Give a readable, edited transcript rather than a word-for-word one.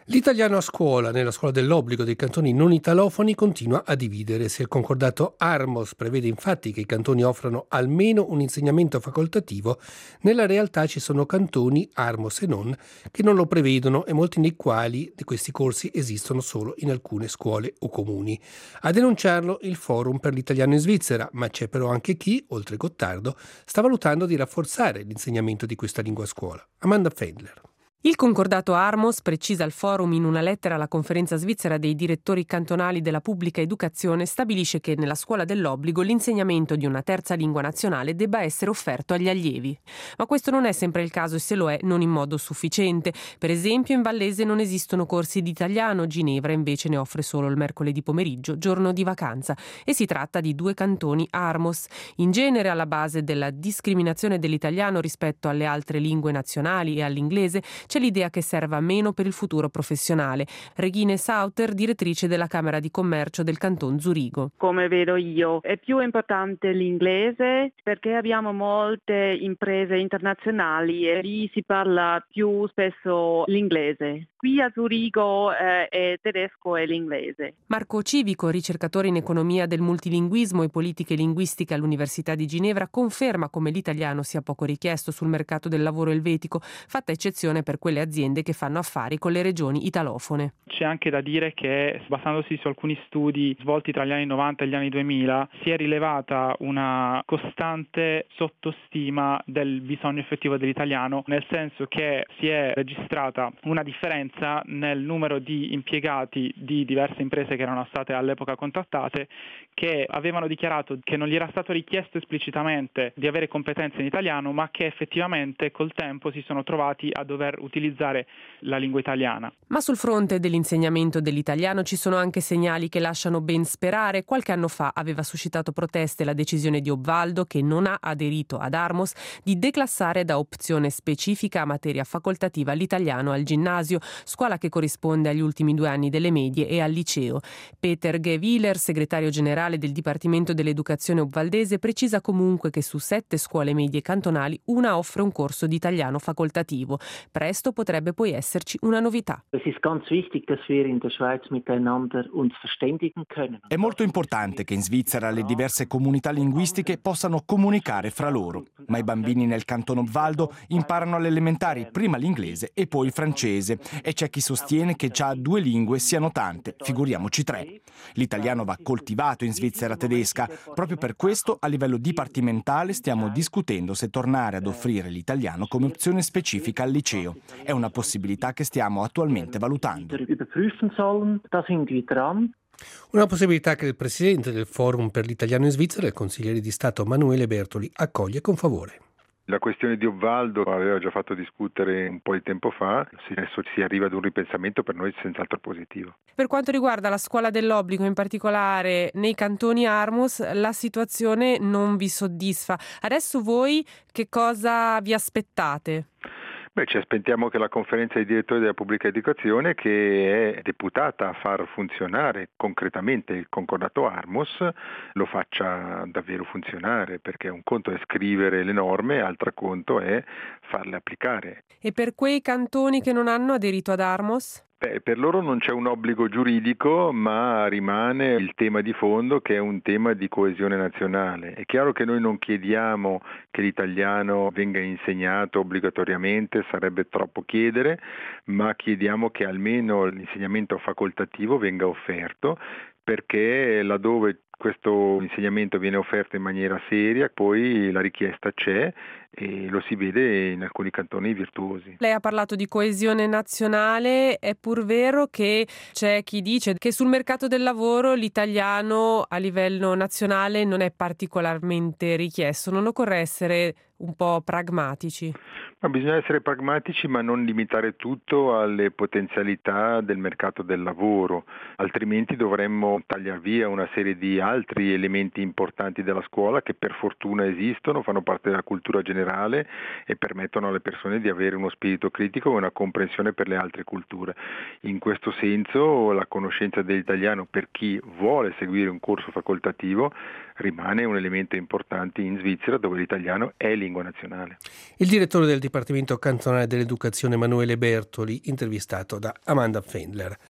L'italiano a scuola, nella scuola dell'obbligo dei cantoni non italofoni, continua a dividere. Se il concordato Armos prevede infatti che i cantoni offrano almeno un insegnamento facoltativo, nella realtà ci sono cantoni, Armos e non, che non lo prevedono e molti nei quali di questi corsi esistono solo in alcune scuole o comuni. A denunciarlo il Forum per l'italiano in Svizzera, ma c'è però anche chi, oltre Gottardo, sta valutando di rafforzare l'insegnamento di questa lingua a scuola. Amanda Fendler. Il concordato Armos, precisa il forum in una lettera alla conferenza svizzera dei direttori cantonali della pubblica educazione, stabilisce che nella scuola dell'obbligo l'insegnamento di una terza lingua nazionale debba essere offerto agli allievi. Ma questo non è sempre il caso e se lo è non in modo sufficiente. Per esempio in Vallese non esistono corsi di italiano, Ginevra invece ne offre solo il mercoledì pomeriggio, giorno di vacanza, e si tratta di 2 cantoni Armos. In genere alla base della discriminazione dell'italiano rispetto alle altre lingue nazionali e all'inglese c'è l'idea che serva meno per il futuro professionale. Regine Sauter, direttrice della Camera di Commercio del Canton Zurigo. Come vedo io, è più importante l'inglese perché abbiamo molte imprese internazionali e lì si parla più spesso l'inglese. Qui a Zurigo è tedesco e l'inglese. Marco Civico, ricercatore in economia del multilinguismo e politiche linguistiche all'Università di Ginevra, conferma come l'italiano sia poco richiesto sul mercato del lavoro elvetico, fatta eccezione per quelle aziende che fanno affari con le regioni italofone. C'è anche da dire che, basandosi su alcuni studi svolti tra gli anni 90 e gli anni 2000, si è rilevata una costante sottostima del bisogno effettivo dell'italiano, nel senso che si è registrata una differenza nel numero di impiegati di diverse imprese che erano state all'epoca contattate, che avevano dichiarato che non gli era stato richiesto esplicitamente di avere competenze in italiano, ma che effettivamente col tempo si sono trovati a dover utilizzare la lingua italiana. Ma sul fronte dell'insegnamento dell'italiano ci sono anche segnali che lasciano ben sperare. Qualche anno fa aveva suscitato proteste la decisione di Obvaldo, che non ha aderito ad Armos, di declassare da opzione specifica a materia facoltativa l'italiano al ginnasio, scuola che corrisponde agli ultimi 2 anni delle medie e al liceo. Peter Gewiller, segretario generale del Dipartimento dell'Educazione obvaldese, precisa comunque che su 7 scuole medie cantonali una offre un corso di italiano facoltativo. Presto potrebbe poi esserci una novità. È molto importante che in Svizzera le diverse comunità linguistiche possano comunicare fra loro, ma i bambini nel canton Obvaldo imparano alle elementari prima l'inglese e poi il francese e c'è chi sostiene che già 2 lingue siano tante, figuriamoci 3. L'italiano va coltivato in Svizzera tedesca, proprio per questo a livello dipartimentale stiamo discutendo se tornare ad offrire l'italiano come opzione specifica al liceo. È una possibilità che stiamo attualmente valutando. Una possibilità che il presidente del Forum per l'italiano in Svizzera, il consigliere di Stato Manuele Bertoli, accoglie con favore. La questione di Obvaldo aveva già fatto discutere un po' di tempo fa, se adesso si arriva ad un ripensamento per noi è senz'altro positivo. Per quanto riguarda la scuola dell'obbligo, in particolare nei cantoni Armos, la situazione non vi soddisfa. Adesso voi che cosa vi aspettate? Ci aspettiamo che la conferenza dei direttori della pubblica educazione, che è deputata a far funzionare concretamente il concordato Armos, lo faccia davvero funzionare, perché un conto è scrivere le norme, altro conto è farle applicare. E per quei cantoni che non hanno aderito ad Armos? Per loro non c'è un obbligo giuridico, ma rimane il tema di fondo che è un tema di coesione nazionale. È chiaro che noi non chiediamo che l'italiano venga insegnato obbligatoriamente, sarebbe troppo chiedere, ma chiediamo che almeno l'insegnamento facoltativo venga offerto, perché laddove questo insegnamento viene offerto in maniera seria, poi la richiesta c'è e lo si vede in alcuni cantoni virtuosi. Lei ha parlato di coesione nazionale, è pur vero che c'è chi dice che sul mercato del lavoro l'italiano a livello nazionale non è particolarmente richiesto, non occorre essere un po' pragmatici? Ma bisogna essere pragmatici ma non limitare tutto alle potenzialità del mercato del lavoro, altrimenti dovremmo tagliare via una serie di altri elementi importanti della scuola che per fortuna esistono, fanno parte della cultura generale e permettono alle persone di avere uno spirito critico e una comprensione per le altre culture. In questo senso la conoscenza dell'italiano per chi vuole seguire un corso facoltativo rimane un elemento importante in Svizzera, dove l'italiano è lingua nazionale. Il direttore del Dipartimento Cantonale dell'Educazione Emanuele Bertoli, intervistato da Amanda Fendler.